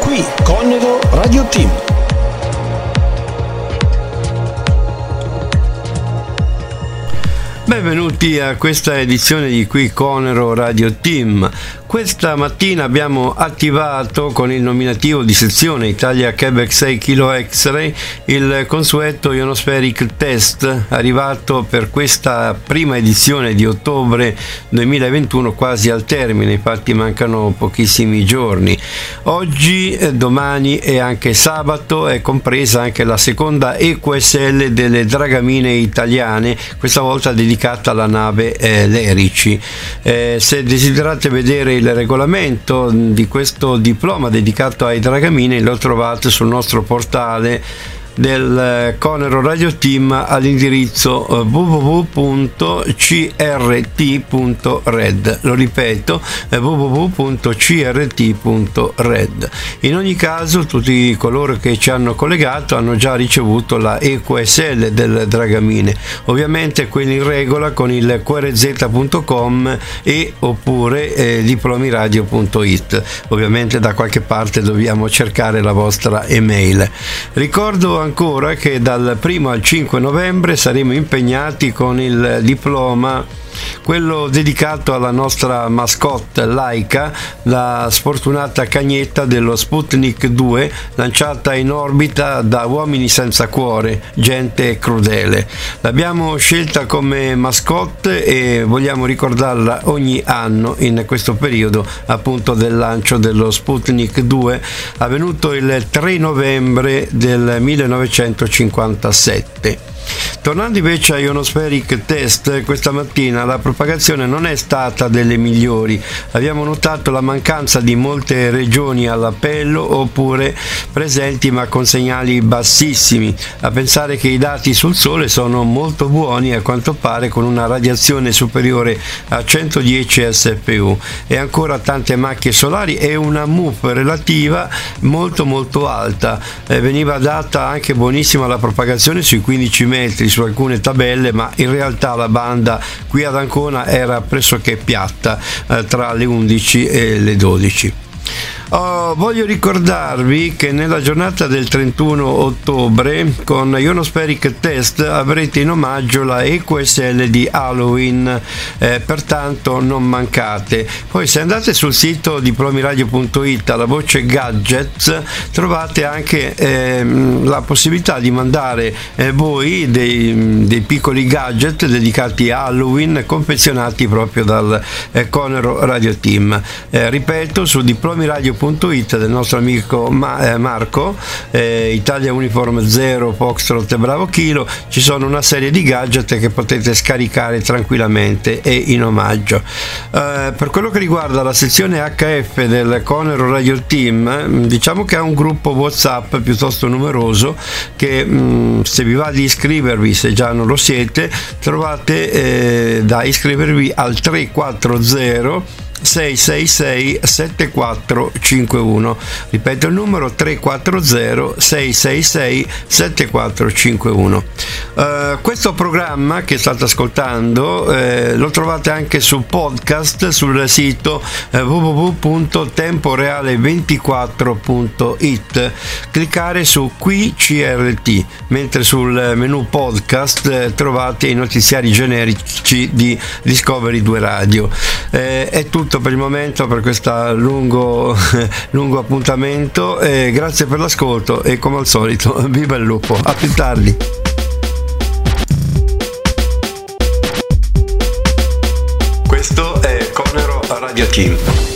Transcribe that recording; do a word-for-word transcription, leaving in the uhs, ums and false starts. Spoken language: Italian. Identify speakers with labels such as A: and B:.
A: Qui Conero Radio Team.
B: Benvenuti a questa edizione di Qui Conero Radio Team. Questa mattina abbiamo attivato con il nominativo di sezione Italia Quebec sei Kilo X-Ray il consueto Ionospheric Test, arrivato per questa prima edizione di ottobre duemilaventuno quasi al termine, infatti mancano pochissimi giorni. Oggi, domani e anche sabato è compresa anche la seconda E Q S L delle Dragamine italiane, questa volta dedicata alla nave eh, Lerici. Eh, se desiderate vedere il regolamento di questo diploma dedicato ai Dragamine, lo trovate sul nostro portale del Conero Radio Team all'indirizzo w w w punto c r t punto red. Lo ripeto, w w w punto c r t punto red. In ogni caso, tutti coloro che ci hanno collegato hanno già ricevuto la E Q S L del Dragamine, ovviamente quelli in regola con il q r z punto com e oppure eh, diplomiradio punto it. Ovviamente da qualche parte dobbiamo cercare la vostra email. Ricordo ancora che dal primo al cinque novembre saremo impegnati con il diploma, quello dedicato alla nostra mascotte Laika, la sfortunata cagnetta dello Sputnik due lanciata in orbita da uomini senza cuore, gente crudele. L'abbiamo scelta come mascotte e vogliamo ricordarla ogni anno in questo periodo appunto del lancio dello Sputnik due, avvenuto il tre novembre del millenovecentocinquantasette. Tornando invece a Ionospheric Test, questa mattina la propagazione non è stata delle migliori. Abbiamo notato la mancanza di molte regioni all'appello oppure presenti ma con segnali bassissimi, a pensare che i dati sul Sole sono molto buoni, a quanto pare con una radiazione superiore a centodieci S P U e ancora tante macchie solari e una M U F relativa molto molto alta. Eh, veniva data anche buonissima la propagazione sui quindici metri su alcune tabelle, ma in realtà la banda qui ad Ancona era pressoché piatta eh, tra le undici e le dodici. Oh, voglio ricordarvi che nella giornata del trentuno ottobre con Ionospheric Test avrete in omaggio la E Q S L di Halloween, eh, pertanto non mancate. Poi se andate sul sito diplomiradio punto it alla voce gadgets trovate anche eh, la possibilità di mandare eh, voi dei, dei piccoli gadget dedicati a Halloween, confezionati proprio dal eh, Conero Radio Team. Eh, ripeto, su diplomiradio punto it del nostro amico Ma- eh, Marco, eh, Italia Uniform zero Foxtrot Bravo Kilo, ci sono una serie di gadget che potete scaricare tranquillamente e in omaggio. Eh, per quello che riguarda la sezione H F del Conero Radio Team, diciamo che ha un gruppo WhatsApp piuttosto numeroso che mh, se vi va di iscrivervi, se già non lo siete, trovate eh, da iscrivervi al tre quattro zero sei sei sei sette quattro cinque uno. Ripeto il numero: tre quattro zero sei sei sei sette quattro cinque uno. Uh, questo programma che state ascoltando eh, lo trovate anche su podcast sul sito eh, w w w punto temporeale ventiquattro punto it. Cliccare su Qui C R T, mentre sul menu podcast eh, trovate i notiziari generici di Discovery due Radio. Eh, è tutto per il momento per questo lungo, lungo appuntamento, e grazie per l'ascolto e come al solito viva il lupo, a più tardi. Questo è Conero Radio Team.